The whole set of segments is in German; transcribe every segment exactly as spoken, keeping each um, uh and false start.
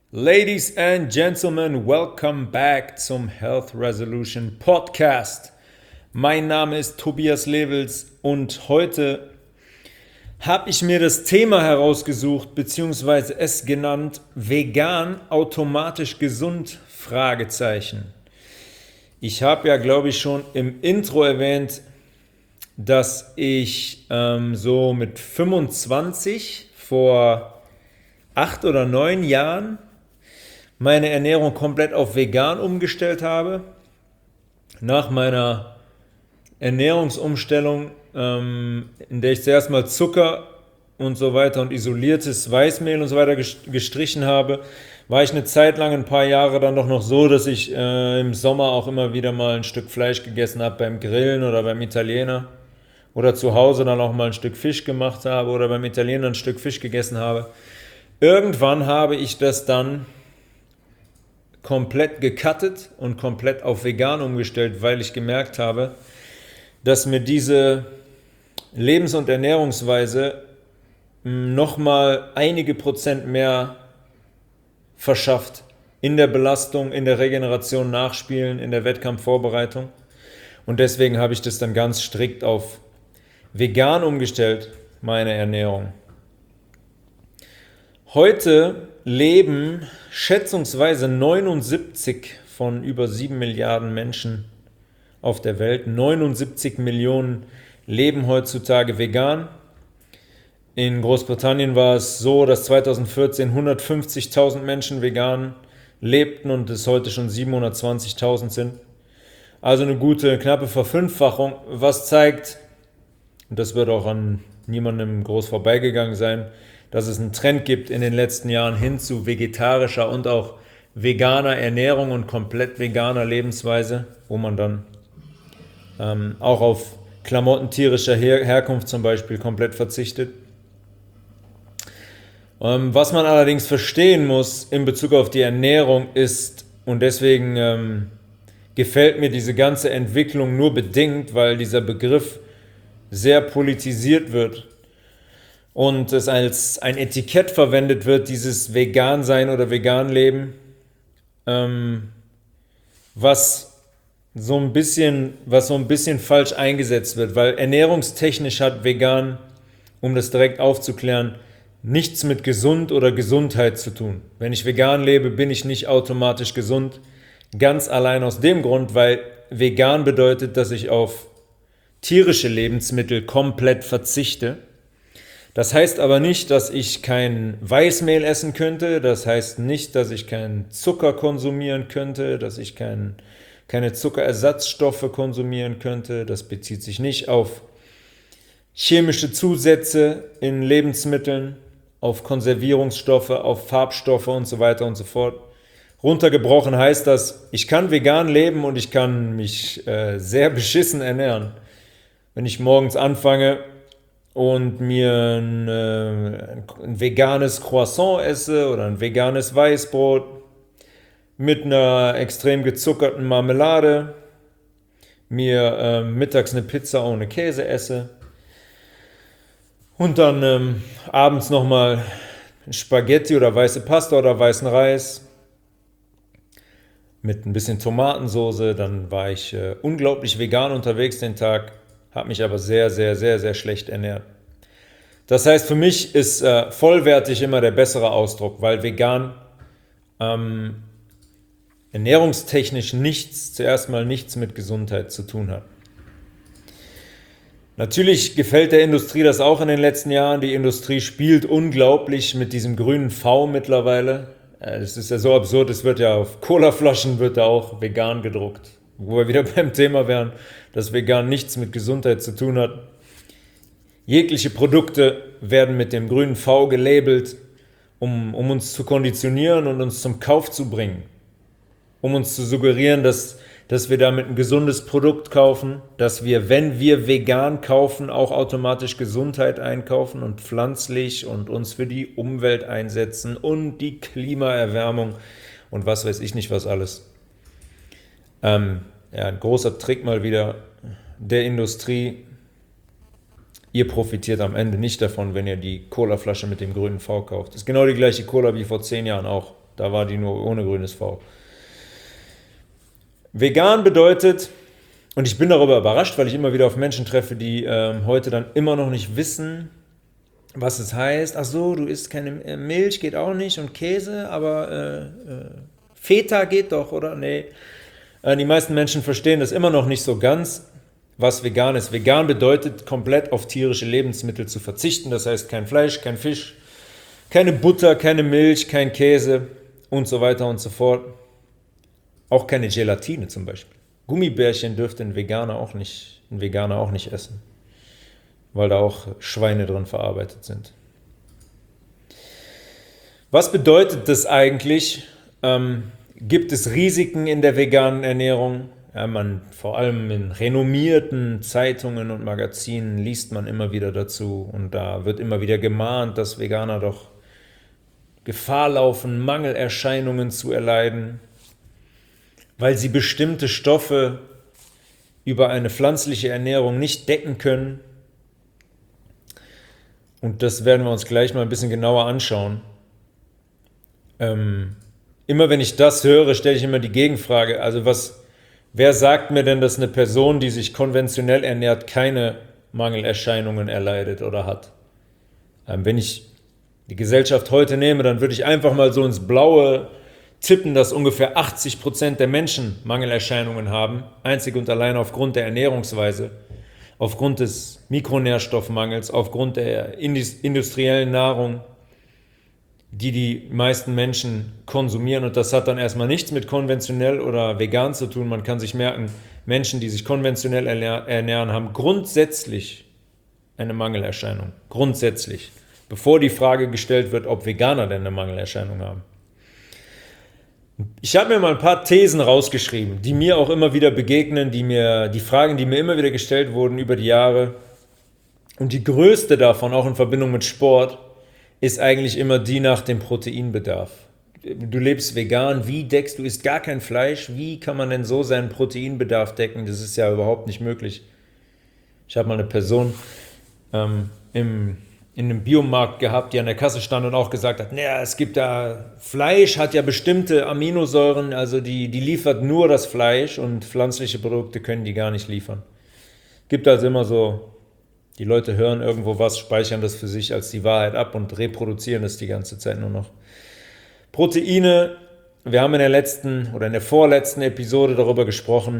Ladies and Gentlemen, welcome back zum Health Resolution Podcast. Mein Name ist Tobias Levels und heute habe ich mir das Thema herausgesucht, beziehungsweise es genannt, vegan automatisch gesund? Fragezeichen. Ich habe ja, glaube ich, schon im Intro erwähnt, dass ich ähm, so mit fünfundzwanzig vor acht oder neun Jahren meine Ernährung komplett auf vegan umgestellt habe. Nach meiner Ernährungsumstellung, ähm, in der ich zuerst mal Zucker und so weiter und isoliertes Weißmehl und so weiter gestrichen habe, war ich eine Zeit lang, ein paar Jahre dann doch noch so, dass ich äh, im Sommer auch immer wieder mal ein Stück Fleisch gegessen habe beim Grillen oder beim Italiener oder zu Hause dann auch mal ein Stück Fisch gemacht habe oder beim Italiener ein Stück Fisch gegessen habe. Irgendwann habe ich das dann komplett gecuttet und komplett auf vegan umgestellt, weil ich gemerkt habe, dass mir diese Lebens- und Ernährungsweise nochmal einige Prozent mehr verschafft in der Belastung, in der Regeneration, Nachspielen, in der Wettkampfvorbereitung. Und deswegen habe ich das dann ganz strikt auf vegan umgestellt, meine Ernährung. Heute leben schätzungsweise neunundsiebzig von über sieben Milliarden Menschen auf der Welt. neunundsiebzig Millionen leben heutzutage vegan. In Großbritannien war es so, dass zweitausendvierzehn hundertfünfzigtausend Menschen vegan lebten und es heute schon siebenhundertzwanzigtausend sind. Also eine gute, knappe Verfünffachung, was zeigt, und das wird auch an niemandem groß vorbeigegangen sein, dass es einen Trend gibt in den letzten Jahren hin zu vegetarischer und auch veganer Ernährung und komplett veganer Lebensweise, wo man dann ähm, auch auf Klamotten tierischer Her- Herkunft zum Beispiel komplett verzichtet. Ähm, was man allerdings verstehen muss in Bezug auf die Ernährung ist, und deswegen ähm, gefällt mir diese ganze Entwicklung nur bedingt, weil dieser Begriff sehr politisiert wird und es als ein Etikett verwendet wird, dieses Vegan-Sein oder Vegan-Leben, ähm, was so ein bisschen, was so ein bisschen falsch eingesetzt wird, weil ernährungstechnisch hat vegan, um das direkt aufzuklären, nichts mit gesund oder Gesundheit zu tun. Wenn ich vegan lebe, bin ich nicht automatisch gesund, ganz allein aus dem Grund, weil vegan bedeutet, dass ich auf tierische Lebensmittel komplett verzichte. Das heißt aber nicht, dass ich kein Weißmehl essen könnte, das heißt nicht, dass ich keinen Zucker konsumieren könnte, dass ich kein, keine Zuckerersatzstoffe konsumieren könnte. Das bezieht sich nicht auf chemische Zusätze in Lebensmitteln, auf Konservierungsstoffe, auf Farbstoffe und so weiter und so fort. Runtergebrochen heißt das, ich kann vegan leben und ich kann mich äh, sehr beschissen ernähren. Wenn ich morgens anfange und mir ein, äh, ein veganes Croissant esse oder ein veganes Weißbrot mit einer extrem gezuckerten Marmelade, mir äh, mittags eine Pizza ohne Käse esse und dann ähm, abends nochmal Spaghetti oder weiße Pasta oder weißen Reis mit ein bisschen Tomatensoße, dann war ich äh, unglaublich vegan unterwegs den Tag, habe mich aber sehr, sehr, sehr, sehr schlecht ernährt. Das heißt, für mich ist äh, vollwertig immer der bessere Ausdruck, weil vegan ähm, ernährungstechnisch nichts, zuerst mal nichts mit Gesundheit zu tun hat. Natürlich gefällt der Industrie das auch in den letzten Jahren. Die Industrie spielt unglaublich mit diesem grünen V mittlerweile. Das ist ja so absurd, es wird ja auf Colaflaschen wird da auch vegan gedruckt. Wo wir wieder beim Thema wären, dass vegan nichts mit Gesundheit zu tun hat. Jegliche Produkte werden mit dem grünen V gelabelt, um, um uns zu konditionieren und uns zum Kauf zu bringen. Um uns zu suggerieren, dass, dass wir damit ein gesundes Produkt kaufen, dass wir, wenn wir vegan kaufen, auch automatisch Gesundheit einkaufen und pflanzlich und uns für die Umwelt einsetzen und die Klimaerwärmung und was weiß ich nicht was alles. Ähm, ja, ein großer Trick mal wieder der Industrie. Ihr profitiert am Ende nicht davon, wenn ihr die Colaflasche mit dem grünen V kauft. Das ist genau die gleiche Cola wie vor zehn Jahren auch. Da war die nur ohne grünes V. Vegan bedeutet, und ich bin darüber überrascht, weil ich immer wieder auf Menschen treffe, die ähm, heute dann immer noch nicht wissen, was es heißt. Ach so, du isst keine Milch, geht auch nicht, und Käse, aber äh, äh, Feta geht doch, oder? Nee. Äh, die meisten Menschen verstehen das immer noch nicht so ganz, was vegan ist. Vegan bedeutet, komplett auf tierische Lebensmittel zu verzichten. Das heißt, kein Fleisch, kein Fisch, keine Butter, keine Milch, kein Käse und so weiter und so fort. Auch keine Gelatine zum Beispiel. Gummibärchen dürfte ein Veganer auch nicht, ein Veganer auch nicht essen, weil da auch Schweine drin verarbeitet sind. Was bedeutet das eigentlich? Ähm, gibt es Risiken in der veganen Ernährung? Ja, man, vor allem in renommierten Zeitungen und Magazinen liest man immer wieder dazu, und da wird immer wieder gemahnt, dass Veganer doch Gefahr laufen, Mangelerscheinungen zu erleiden, weil sie bestimmte Stoffe über eine pflanzliche Ernährung nicht decken können. Und das werden wir uns gleich mal ein bisschen genauer anschauen. Ähm, immer wenn ich das höre, stelle ich immer die Gegenfrage, also was, wer sagt mir denn, dass eine Person, die sich konventionell ernährt, keine Mangelerscheinungen erleidet oder hat? Ähm, wenn ich die Gesellschaft heute nehme, dann würde ich einfach mal so ins Blaue tippen, dass ungefähr achtzig Prozent der Menschen Mangelerscheinungen haben, einzig und allein aufgrund der Ernährungsweise, aufgrund des Mikronährstoffmangels, aufgrund der industriellen Nahrung, die die meisten Menschen konsumieren. Und das hat dann erstmal nichts mit konventionell oder vegan zu tun. Man kann sich merken, Menschen, die sich konventionell ernähren, haben grundsätzlich eine Mangelerscheinung. Grundsätzlich. Bevor die Frage gestellt wird, ob Veganer denn eine Mangelerscheinung haben. Ich habe mir mal ein paar Thesen rausgeschrieben, die mir auch immer wieder begegnen, die mir, die Fragen, die mir immer wieder gestellt wurden über die Jahre. Und die größte davon, auch in Verbindung mit Sport, ist eigentlich immer die nach dem Proteinbedarf. Du lebst vegan, wie deckst du, isst gar kein Fleisch, wie kann man denn so seinen Proteinbedarf decken? Das ist ja überhaupt nicht möglich. Ich habe mal eine Person ähm, im in einem Biomarkt gehabt, die an der Kasse stand und auch gesagt hat, naja, es gibt da, Fleisch hat ja bestimmte Aminosäuren, also die, die liefert nur das Fleisch, und pflanzliche Produkte können die gar nicht liefern. Gibt also immer so, die Leute hören irgendwo was, speichern das für sich als die Wahrheit ab und reproduzieren das die ganze Zeit nur noch. Proteine, wir haben in der letzten oder in der vorletzten Episode darüber gesprochen,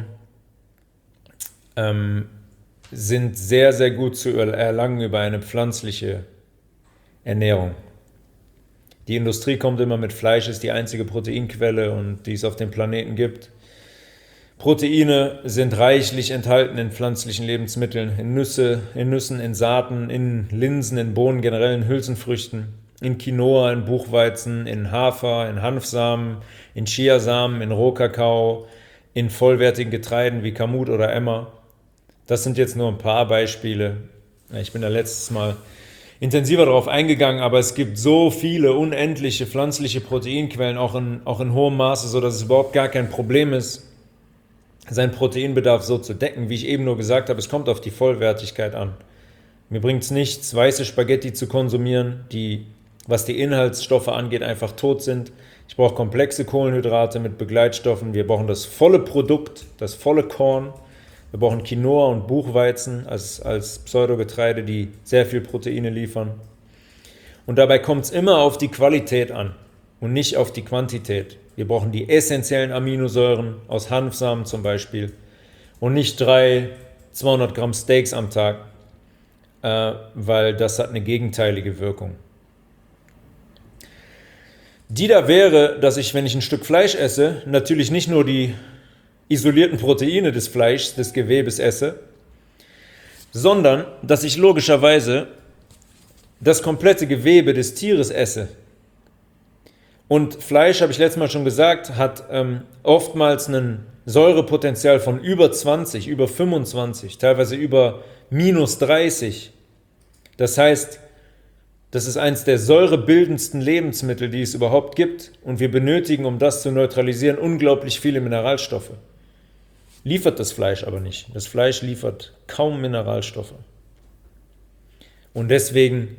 ähm, sind sehr, sehr gut zu erlangen über eine pflanzliche Ernährung. Die Industrie kommt immer mit Fleisch, ist die einzige Proteinquelle, und die es auf dem Planeten gibt. Proteine sind reichlich enthalten in pflanzlichen Lebensmitteln, in Nüsse, in Nüssen, in Saaten, in Linsen, in Bohnen, generell in Hülsenfrüchten, in Quinoa, in Buchweizen, in Hafer, in Hanfsamen, in Chiasamen, in Rohkakao, in vollwertigen Getreiden wie Kamut oder Emmer. Das sind jetzt nur ein paar Beispiele. Ich bin da letztes Mal intensiver darauf eingegangen, aber es gibt so viele unendliche pflanzliche Proteinquellen, auch in, auch in hohem Maße, sodass es überhaupt gar kein Problem ist, seinen Proteinbedarf so zu decken. Wie ich eben nur gesagt habe, es kommt auf die Vollwertigkeit an. Mir bringt es nichts, weiße Spaghetti zu konsumieren, die, was die Inhaltsstoffe angeht, einfach tot sind. Ich brauche komplexe Kohlenhydrate mit Begleitstoffen. Wir brauchen das volle Produkt, das volle Korn. Wir brauchen Quinoa und Buchweizen als, als Pseudogetreide, die sehr viel Proteine liefern. Und dabei kommt es immer auf die Qualität an und nicht auf die Quantität. Wir brauchen die essentiellen Aminosäuren aus Hanfsamen zum Beispiel und nicht drei zweihundert Gramm Steaks am Tag, äh, weil das hat eine gegenteilige Wirkung. Die da wäre, dass ich, wenn ich ein Stück Fleisch esse, natürlich nicht nur die isolierten Proteine des Fleischs, des Gewebes esse, sondern dass ich logischerweise das komplette Gewebe des Tieres esse. Und Fleisch, habe ich letztes Mal schon gesagt, hat ähm, oftmals ein Säurepotenzial von über zwanzig, über fünfundzwanzig, teilweise über minus dreißig. Das heißt, das ist eines der säurebildendsten Lebensmittel, die es überhaupt gibt. Und wir benötigen, um das zu neutralisieren, unglaublich viele Mineralstoffe. Liefert das Fleisch aber nicht. Das Fleisch liefert kaum Mineralstoffe. Und deswegen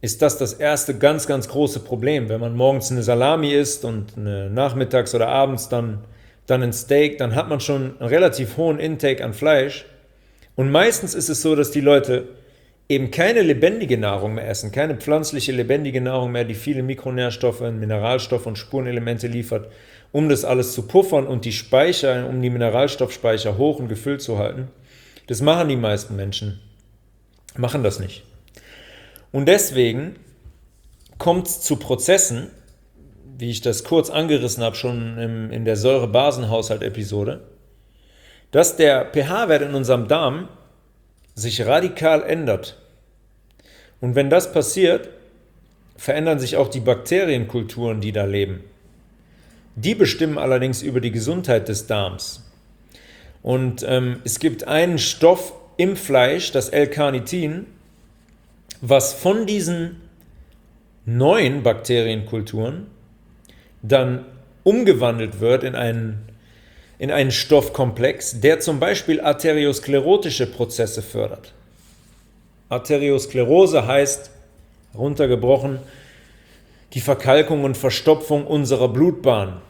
ist das das erste ganz, ganz große Problem. Wenn man morgens eine Salami isst und eine nachmittags oder abends dann, dann ein Steak, dann hat man schon einen relativ hohen Intake an Fleisch. Und meistens ist es so, dass die Leute eben keine lebendige Nahrung mehr essen, keine pflanzliche lebendige Nahrung mehr, die viele Mikronährstoffe, Mineralstoffe und Spurenelemente liefert, um das alles zu puffern und die Speicher, um die Mineralstoffspeicher hoch und gefüllt zu halten. Das machen die meisten Menschen, machen das nicht. Und deswegen kommt es zu Prozessen, wie ich das kurz angerissen habe, schon im, in der Säure-Basen-Haushalt-Episode, dass der pH-Wert in unserem Darm sich radikal ändert. Und wenn das passiert, verändern sich auch die Bakterienkulturen, die da leben. Die bestimmen allerdings über die Gesundheit des Darms. Und ähm, es gibt einen Stoff im Fleisch, das L-Carnitin, was von diesen neuen Bakterienkulturen dann umgewandelt wird in einen, in einen Stoffkomplex, der zum Beispiel arteriosklerotische Prozesse fördert. Arteriosklerose heißt, runtergebrochen, die Verkalkung und Verstopfung unserer Blutbahn.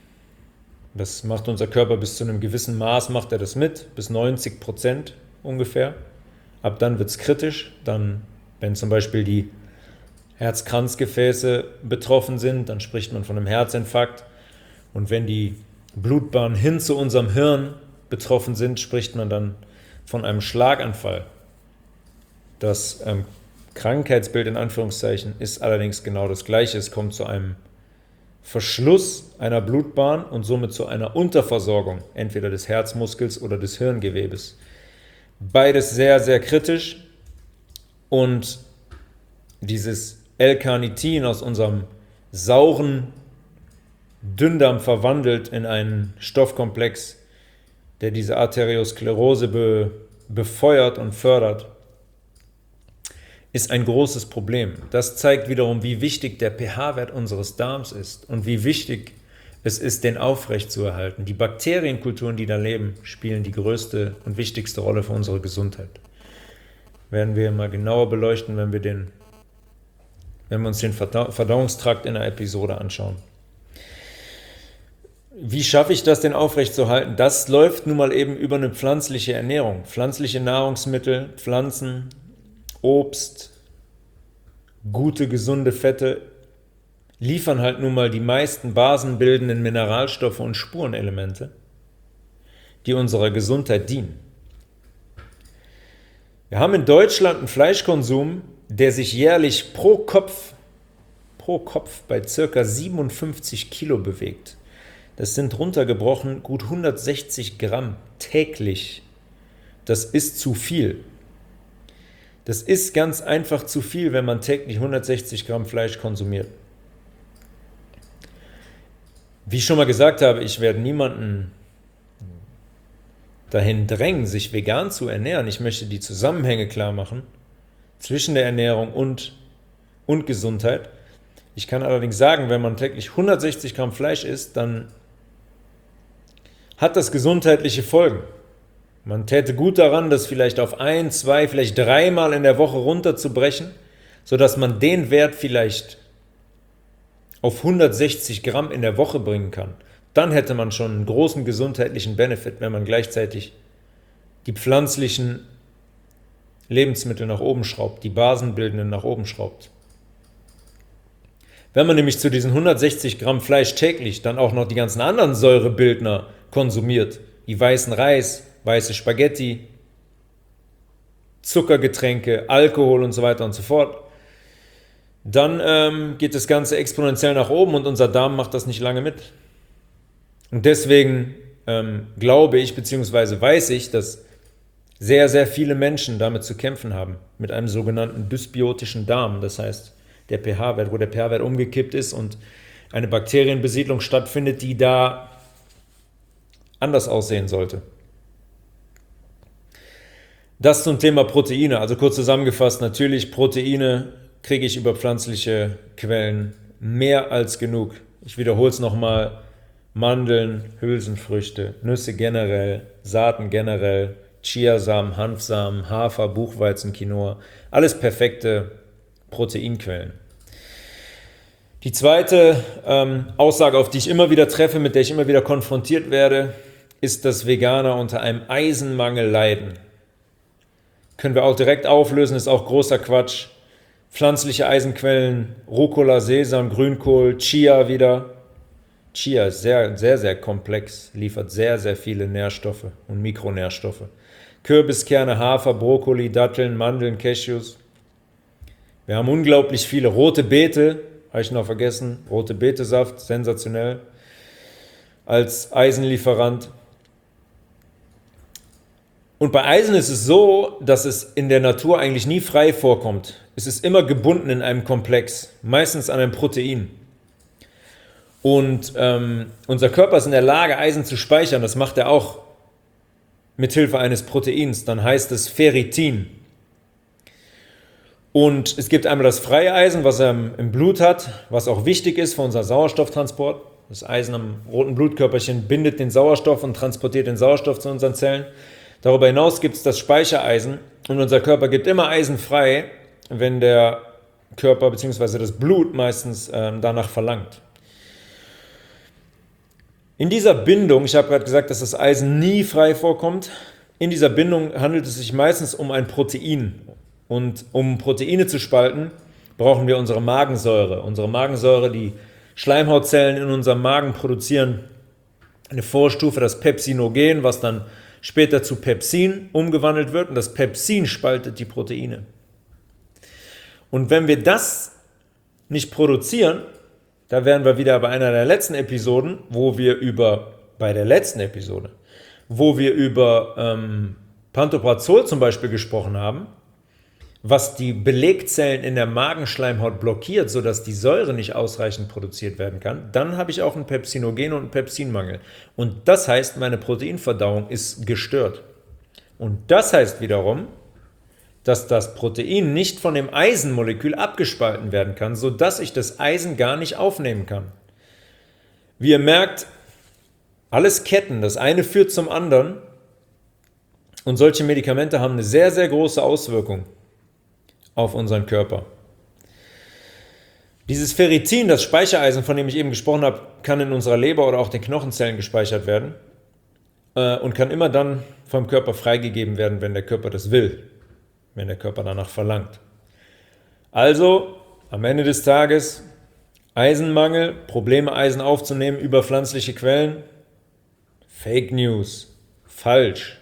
Das macht unser Körper bis zu einem gewissen Maß, macht er das mit, bis neunzig Prozent ungefähr. Ab dann wird es kritisch, dann, wenn zum Beispiel die Herzkranzgefäße betroffen sind, dann spricht man von einem Herzinfarkt. Und wenn die Blutbahnen hin zu unserem Hirn betroffen sind, spricht man dann von einem Schlaganfall. Das ähm, Krankheitsbild in Anführungszeichen ist allerdings genau das gleiche. Es kommt zu einem Verschluss einer Blutbahn und somit zu einer Unterversorgung, entweder des Herzmuskels oder des Hirngewebes. Beides sehr, sehr kritisch, und dieses L-Carnitin aus unserem sauren Dünndarm verwandelt in einen Stoffkomplex, der diese Arteriosklerose be, befeuert und fördert, ist ein großes Problem. Das zeigt wiederum, wie wichtig der pH-Wert unseres Darms ist und wie wichtig es ist, den aufrechtzuerhalten. Die Bakterienkulturen, die da leben, spielen die größte und wichtigste Rolle für unsere Gesundheit. Werden wir mal genauer beleuchten, wenn wir, den, wenn wir uns den Verdauungstrakt in der Episode anschauen. Wie schaffe ich das, den aufrechtzuerhalten? Das läuft nun mal eben über eine pflanzliche Ernährung. Pflanzliche Nahrungsmittel, Pflanzen, Obst, gute, gesunde Fette liefern halt nun mal die meisten basenbildenden Mineralstoffe und Spurenelemente, die unserer Gesundheit dienen. Wir haben in Deutschland einen Fleischkonsum, der sich jährlich pro Kopf, pro Kopf bei ca. siebenundfünfzig Kilo bewegt. Das sind runtergebrochen gut hundertsechzig Gramm täglich. Das ist zu viel. Das ist ganz einfach zu viel, wenn man täglich hundertsechzig Gramm Fleisch konsumiert. Wie ich schon mal gesagt habe, ich werde niemanden dahin drängen, sich vegan zu ernähren. Ich möchte die Zusammenhänge klar machen zwischen der Ernährung und, und Gesundheit. Ich kann allerdings sagen, wenn man täglich hundertsechzig Gramm Fleisch isst, dann hat das gesundheitliche Folgen. Man täte gut daran, das vielleicht auf ein, zwei, vielleicht dreimal in der Woche runterzubrechen, sodass man den Wert vielleicht auf hundertsechzig Gramm in der Woche bringen kann. Dann hätte man schon einen großen gesundheitlichen Benefit, wenn man gleichzeitig die pflanzlichen Lebensmittel nach oben schraubt, die basenbildenden nach oben schraubt. Wenn man nämlich zu diesen hundertsechzig Gramm Fleisch täglich dann auch noch die ganzen anderen Säurebildner konsumiert, wie weißen Reis, weiße Spaghetti, Zuckergetränke, Alkohol und so weiter und so fort, dann ähm, geht das Ganze exponentiell nach oben und unser Darm macht das nicht lange mit. Und deswegen ähm, glaube ich, beziehungsweise weiß ich, dass sehr, sehr viele Menschen damit zu kämpfen haben, mit einem sogenannten dysbiotischen Darm. Das heißt, der pH-Wert, wo der pH-Wert umgekippt ist und eine Bakterienbesiedlung stattfindet, die da anders aussehen sollte. Das zum Thema Proteine. Also kurz zusammengefasst, natürlich Proteine kriege ich über pflanzliche Quellen mehr als genug. Ich wiederhole es nochmal: Mandeln, Hülsenfrüchte, Nüsse generell, Saaten generell, Chiasamen, Hanfsamen, Hafer, Buchweizen, Quinoa. Alles perfekte Proteinquellen. Die zweite ähm, Aussage, auf die ich immer wieder treffe, mit der ich immer wieder konfrontiert werde, ist, dass Veganer unter einem Eisenmangel leiden. Können wir auch direkt auflösen, ist auch großer Quatsch. Pflanzliche Eisenquellen, Rucola, Sesam, Grünkohl, Chia wieder. Chia ist sehr, sehr, sehr komplex, liefert sehr, sehr viele Nährstoffe und Mikronährstoffe. Kürbiskerne, Hafer, Brokkoli, Datteln, Mandeln, Cashews. Wir haben unglaublich viele rote Beete, habe ich noch vergessen, rote Betesaft, sensationell, als Eisenlieferant. Und bei Eisen ist es so, dass es in der Natur eigentlich nie frei vorkommt. Es ist immer gebunden in einem Komplex, meistens an einem Protein. Und ähm, unser Körper ist in der Lage, Eisen zu speichern. Das macht er auch mit Hilfe eines Proteins. Dann heißt es Ferritin. Und es gibt einmal das freie Eisen, was er im Blut hat, was auch wichtig ist für unseren Sauerstofftransport. Das Eisen am roten Blutkörperchen bindet den Sauerstoff und transportiert den Sauerstoff zu unseren Zellen. Darüber hinaus gibt es das Speichereisen und unser Körper gibt immer Eisen frei, wenn der Körper bzw. das Blut meistens äh, danach verlangt. In dieser Bindung, ich habe gerade gesagt, dass das Eisen nie frei vorkommt, in dieser Bindung handelt es sich meistens um ein Protein. Und um Proteine zu spalten, brauchen wir unsere Magensäure. Unsere Magensäure, die Schleimhautzellen in unserem Magen produzieren eine Vorstufe, das Pepsinogen, was dann später zu Pepsin umgewandelt wird. Und das Pepsin spaltet die Proteine. Und wenn wir das nicht produzieren, da wären wir wieder bei einer der letzten Episoden, wo wir über, bei der letzten Episode, wo wir über ähm, Pantoprazol zum Beispiel gesprochen haben, was die Belegzellen in der Magenschleimhaut blockiert, sodass die Säure nicht ausreichend produziert werden kann, dann habe ich auch einen Pepsinogen- und einen Pepsinmangel. Und das heißt, meine Proteinverdauung ist gestört. Und das heißt wiederum, dass das Protein nicht von dem Eisenmolekül abgespalten werden kann, sodass ich das Eisen gar nicht aufnehmen kann. Wie ihr merkt, alles Ketten, das eine führt zum anderen und solche Medikamente haben eine sehr, sehr große Auswirkung auf unseren Körper. Dieses Ferritin, das Speichereisen, von dem ich eben gesprochen habe, kann in unserer Leber oder auch den Knochenzellen gespeichert werden äh, und kann immer dann vom Körper freigegeben werden, wenn der Körper das will, wenn der Körper danach verlangt. Also, am Ende des Tages, Eisenmangel, Probleme Eisen aufzunehmen über pflanzliche Quellen, Fake News, falsch.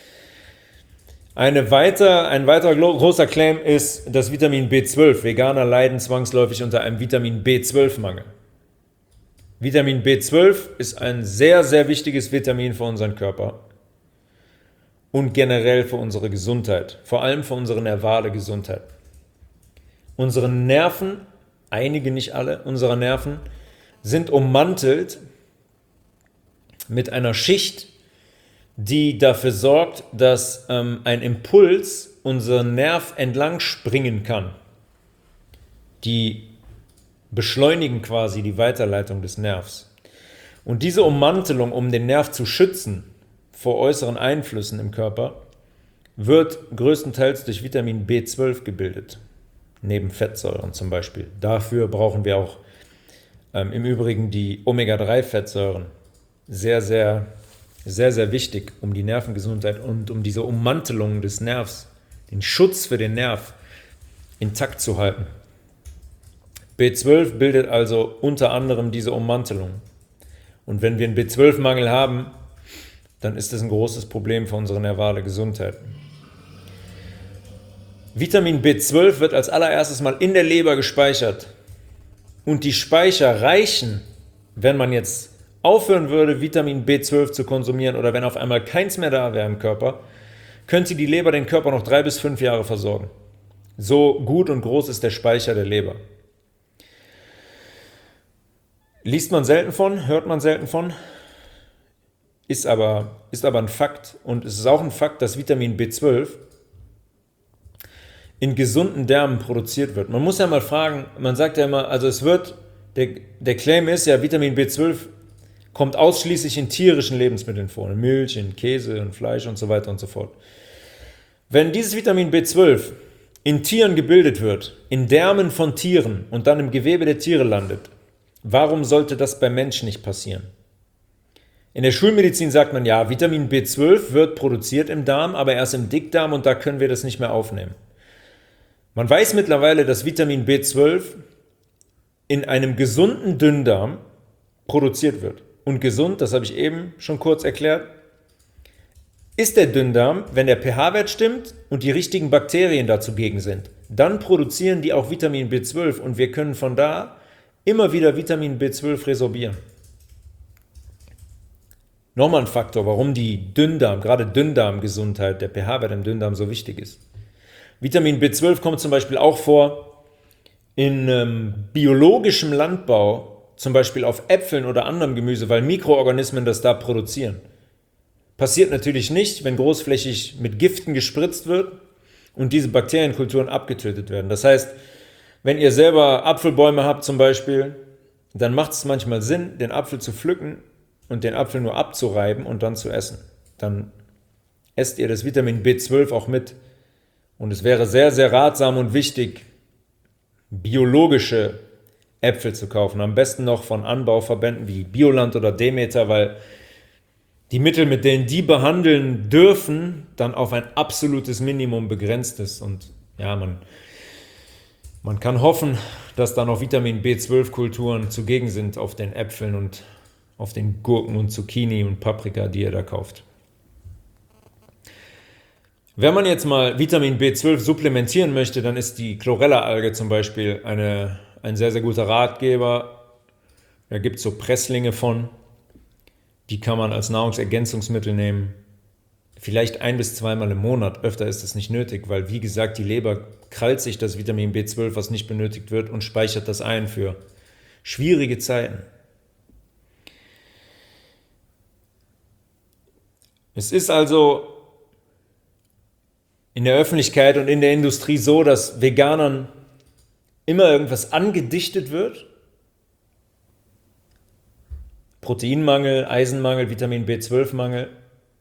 Eine weiter, ein weiterer großer Claim ist das Vitamin B zwölf. Veganer leiden zwangsläufig unter einem Vitamin B zwölf Mangel. Vitamin B zwölf ist ein sehr, sehr wichtiges Vitamin für unseren Körper und generell für unsere Gesundheit, vor allem für unsere nervale Gesundheit. Unsere Nerven, einige, nicht alle, unsere Nerven sind ummantelt mit einer Schicht, die dafür sorgt, dass ähm, ein Impuls unseren Nerv entlang springen kann. Die beschleunigen quasi die Weiterleitung des Nervs. Und diese Ummantelung, um den Nerv zu schützen vor äußeren Einflüssen im Körper, wird größtenteils durch Vitamin B zwölf gebildet, neben Fettsäuren zum Beispiel. Dafür brauchen wir auch ähm, im Übrigen die Omega drei Fettsäuren. Sehr, sehr Sehr, sehr wichtig, um die Nervengesundheit und um diese Ummantelung des Nervs, den Schutz für den Nerv intakt zu halten. B zwölf bildet also unter anderem diese Ummantelung. Und wenn wir einen B zwölf Mangel haben, dann ist das ein großes Problem für unsere nervale Gesundheit. Vitamin B zwölf wird als allererstes mal in der Leber gespeichert. Und die Speicher reichen, wenn man jetzt aufhören würde, Vitamin B zwölf zu konsumieren oder wenn auf einmal keins mehr da wäre im Körper, könnte die Leber den Körper noch drei bis fünf Jahre versorgen. So gut und groß ist der Speicher der Leber. Liest man selten von, hört man selten von, ist aber, ist aber ein Fakt. Und es ist auch ein Fakt, dass Vitamin B zwölf in gesunden Darmen produziert wird. Man muss ja mal fragen, man sagt ja immer, also es wird, der, der Claim ist ja, Vitamin B zwölf kommt ausschließlich in tierischen Lebensmitteln vor, in Milch, in Käse, in Fleisch und so weiter und so fort. Wenn dieses Vitamin B zwölf in Tieren gebildet wird, in Därmen von Tieren und dann im Gewebe der Tiere landet, warum sollte das beim Menschen nicht passieren? In der Schulmedizin sagt man, ja, Vitamin B zwölf wird produziert im Darm, aber erst im Dickdarm und da können wir das nicht mehr aufnehmen. Man weiß mittlerweile, dass Vitamin B zwölf in einem gesunden Dünndarm produziert wird. Und gesund, das habe ich eben schon kurz erklärt, ist der Dünndarm, wenn der pH-Wert stimmt und die richtigen Bakterien da zugegen sind. Dann produzieren die auch Vitamin B zwölf und wir können von da immer wieder Vitamin B zwölf resorbieren. Nochmal ein Faktor, warum die Dünndarm, gerade Dünndarmgesundheit, der pH-Wert im Dünndarm so wichtig ist. Vitamin B zwölf kommt zum Beispiel auch vor in ähm, biologischem Landbau, zum Beispiel auf Äpfeln oder anderem Gemüse, weil Mikroorganismen das da produzieren. Passiert natürlich nicht, wenn großflächig mit Giften gespritzt wird und diese Bakterienkulturen abgetötet werden. Das heißt, wenn ihr selber Apfelbäume habt zum Beispiel, dann macht es manchmal Sinn, den Apfel zu pflücken und den Apfel nur abzureiben und dann zu essen. Dann esst ihr das Vitamin B zwölf auch mit. Und es wäre sehr, sehr ratsam und wichtig, biologische Äpfel zu kaufen. Am besten noch von Anbauverbänden wie Bioland oder Demeter, weil die Mittel, mit denen die behandeln dürfen, dann auf ein absolutes Minimum begrenzt ist. Und ja, man, man kann hoffen, dass da noch Vitamin B zwölf Kulturen zugegen sind auf den Äpfeln und auf den Gurken und Zucchini und Paprika, die ihr da kauft. Wenn man jetzt mal Vitamin B zwölf supplementieren möchte, dann ist die Chlorella-Alge zum Beispiel eine, ein sehr, sehr guter Ratgeber. Da gibt es so Presslinge von. Die kann man als Nahrungsergänzungsmittel nehmen. Vielleicht ein- bis zweimal im Monat. Öfter ist das nicht nötig, weil, wie gesagt, die Leber krallt sich das Vitamin B zwölf, was nicht benötigt wird, und speichert das ein für schwierige Zeiten. Es ist also in der Öffentlichkeit und in der Industrie so, dass Veganern immer irgendwas angedichtet wird. Proteinmangel, Eisenmangel, Vitamin B zwölf Mangel.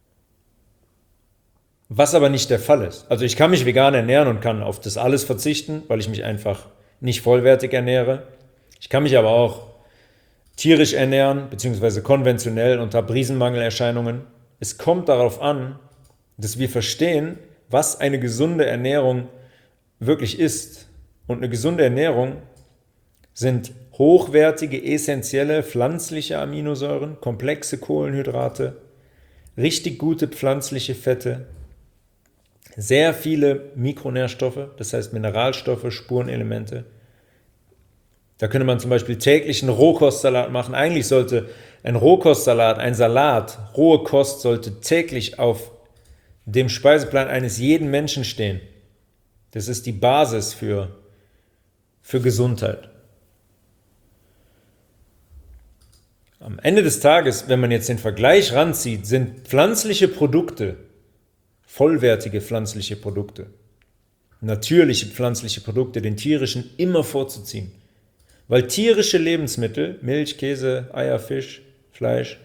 Was aber nicht der Fall ist. Also ich kann mich vegan ernähren und kann auf das alles verzichten, weil ich mich einfach nicht vollwertig ernähre. Ich kann mich aber auch tierisch ernähren, beziehungsweise konventionell und habe Riesenmangelerscheinungen. Es kommt darauf an, dass wir verstehen, was eine gesunde Ernährung wirklich ist. Und eine gesunde Ernährung sind hochwertige, essentielle, pflanzliche Aminosäuren, komplexe Kohlenhydrate, richtig gute pflanzliche Fette, sehr viele Mikronährstoffe, das heißt Mineralstoffe, Spurenelemente. Da könnte man zum Beispiel täglich einen Rohkostsalat machen. Eigentlich sollte ein Rohkostsalat, ein Salat, rohe Kost sollte täglich auf dem Speiseplan eines jeden Menschen stehen. Das ist die Basis für, für Gesundheit. Am Ende des Tages, wenn man jetzt den Vergleich ranzieht, sind pflanzliche Produkte, vollwertige pflanzliche Produkte, natürliche pflanzliche Produkte den tierischen immer vorzuziehen. Weil tierische Lebensmittel, Milch, Käse, Eier, Fisch, Fleisch,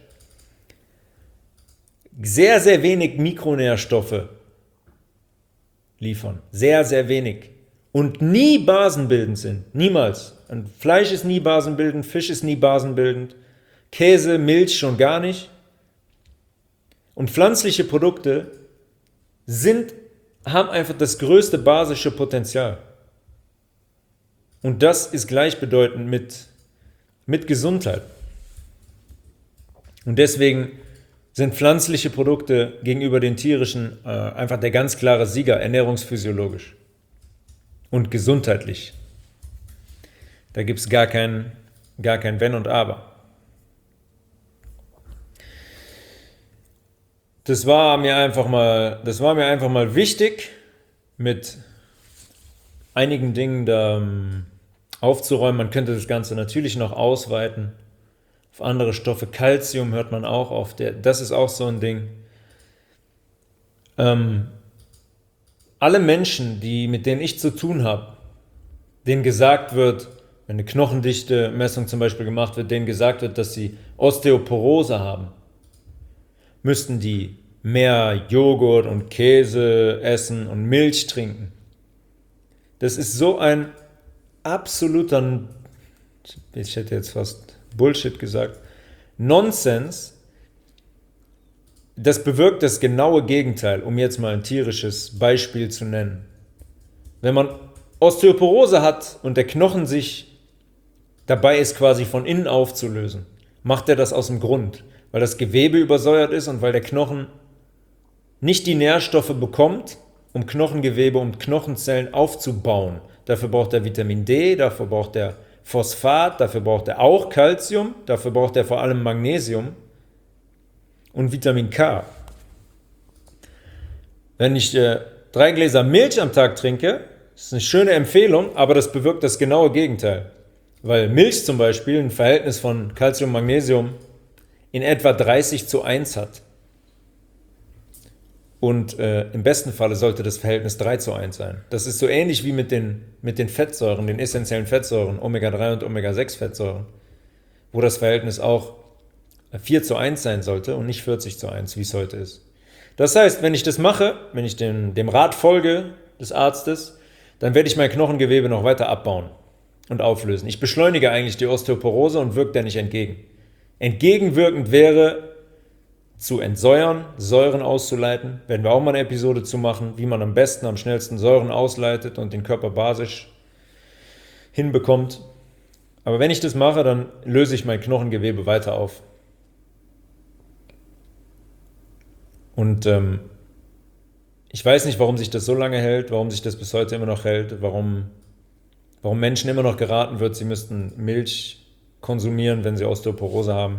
sehr, sehr wenig Mikronährstoffe liefern. Sehr, sehr wenig. Und nie basenbildend sind. Niemals. Und Fleisch ist nie basenbildend, Fisch ist nie basenbildend, Käse, Milch schon gar nicht. Und pflanzliche Produkte sind, haben einfach das größte basische Potenzial. Und das ist gleichbedeutend mit, mit Gesundheit. Und deswegen sind pflanzliche Produkte gegenüber den tierischen äh, einfach der ganz klare Sieger, ernährungsphysiologisch und gesundheitlich. Da gibt es gar kein, gar kein Wenn und Aber. Das war mir einfach mal, das war mir einfach mal wichtig, mit einigen Dingen da um, aufzuräumen. Man könnte das Ganze natürlich noch ausweiten auf andere Stoffe. Calcium hört man auch auf. Der, das ist auch so ein Ding. Ähm, alle Menschen, die, mit denen ich zu tun habe, denen gesagt wird, wenn eine Knochendichte-Messung zum Beispiel gemacht wird, denen gesagt wird, dass sie Osteoporose haben, müssten die mehr Joghurt und Käse essen und Milch trinken. Das ist so ein absoluter, ich hätte jetzt fast Bullshit gesagt, Nonsens. Das bewirkt das genaue Gegenteil, um jetzt mal ein tierisches Beispiel zu nennen. Wenn man Osteoporose hat und der Knochen sich dabei ist, quasi von innen aufzulösen, macht er das aus dem Grund, weil das Gewebe übersäuert ist und weil der Knochen nicht die Nährstoffe bekommt, um Knochengewebe und Knochenzellen aufzubauen. Dafür braucht er Vitamin D, dafür braucht er Phosphat, dafür braucht er auch Calcium, dafür braucht er vor allem Magnesium und Vitamin K. Wenn ich äh, drei Gläser Milch am Tag trinke, ist eine schöne Empfehlung, aber das bewirkt das genaue Gegenteil. Weil Milch zum Beispiel ein Verhältnis von Calcium und Magnesium in etwa dreißig zu eins hat. Und äh, im besten Falle sollte das Verhältnis drei zu eins sein. Das ist so ähnlich wie mit den, mit den Fettsäuren, den essentiellen Fettsäuren, Omega drei und Omega sechs Fettsäuren, wo das Verhältnis auch vier zu eins sein sollte und nicht vierzig zu eins, wie es heute ist. Das heißt, wenn ich das mache, wenn ich dem, dem Rat folge des Arztes, dann werde ich mein Knochengewebe noch weiter abbauen und auflösen. Ich beschleunige eigentlich die Osteoporose und wirke der nicht entgegen. Entgegenwirkend wäre, zu entsäuern, Säuren auszuleiten. Werden wir auch mal eine Episode zu machen, wie man am besten, am schnellsten Säuren ausleitet und den Körper basisch hinbekommt. Aber wenn ich das mache, dann löse ich mein Knochengewebe weiter auf. Und ähm, ich weiß nicht, warum sich das so lange hält, warum sich das bis heute immer noch hält, warum, warum Menschen immer noch geraten wird, sie müssten Milch konsumieren, wenn sie Osteoporose haben.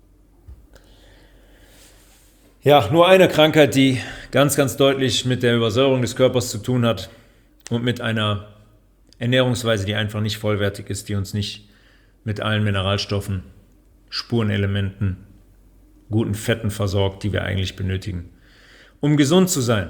Ja, nur eine Krankheit, die ganz, ganz deutlich mit der Übersäuerung des Körpers zu tun hat und mit einer Ernährungsweise, die einfach nicht vollwertig ist, die uns nicht mit allen Mineralstoffen, Spurenelementen, guten Fetten versorgt, die wir eigentlich benötigen, um gesund zu sein.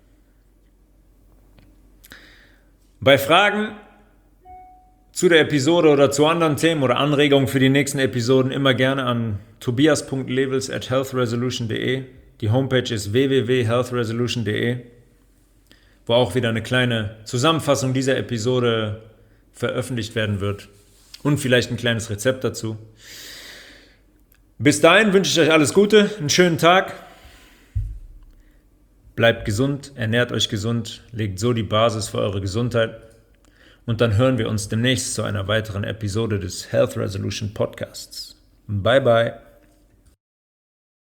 Bei Fragen zu der Episode oder zu anderen Themen oder Anregungen für die nächsten Episoden immer gerne an tobias punkt levels at healthresolution punkt de. Die Homepage ist w w w punkt healthresolution punkt de, wo auch wieder eine kleine Zusammenfassung dieser Episode veröffentlicht werden wird und vielleicht ein kleines Rezept dazu. Bis dahin wünsche ich euch alles Gute, einen schönen Tag. Bleibt gesund, ernährt euch gesund, legt so die Basis für eure Gesundheit. Und dann hören wir uns demnächst zu einer weiteren Episode des Health Resolution Podcasts. Bye bye.